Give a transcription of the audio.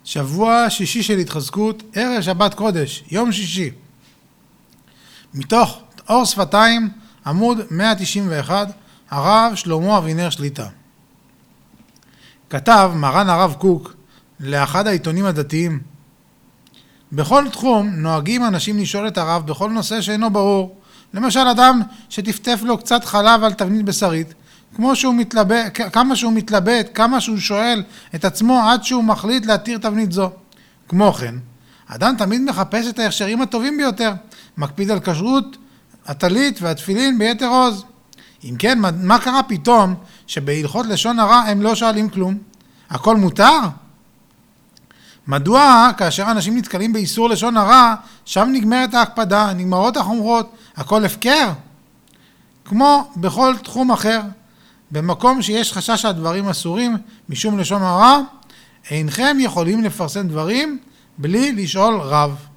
שבוע שישי של התחזקות, ערב שבת קודש, יום שישי. מתוך אור שפתיים, עמוד 191, הרב שלמה אבינר שליטה. כתב מרן הרב קוק לאחד העיתונים הדתיים, בכל תחום נוהגים אנשים לשאול את הרב בכל נושא שאינו ברור. למשל אדם שטפטף לו קצת חלב על תבנית בשרית, כמה שהוא מתלבט, כמה שהוא שואל את עצמו עד שהוא מחליט להתיר תבנית זו. כמו כן, אדם תמיד מחפש את ההכשרים הטובים ביותר, מקפיד על כשרות, הטלית והתפילין ביתר עוז. אם כן, מה קרה פתאום שבהלכות לשון הרע הם לא שואלים כלום? הכל מותר? מדוע כאשר אנשים נתקלים באיסור לשון הרע, שם נגמרת ההקפדה, נגמרות החומרות, הכל הפקר? כמו בכל תחום אחר, במקום שיש חשש שהדברים אסורים משום לשון הרע, אינכם יכולים לפרסם דברים בלי לשאול רב.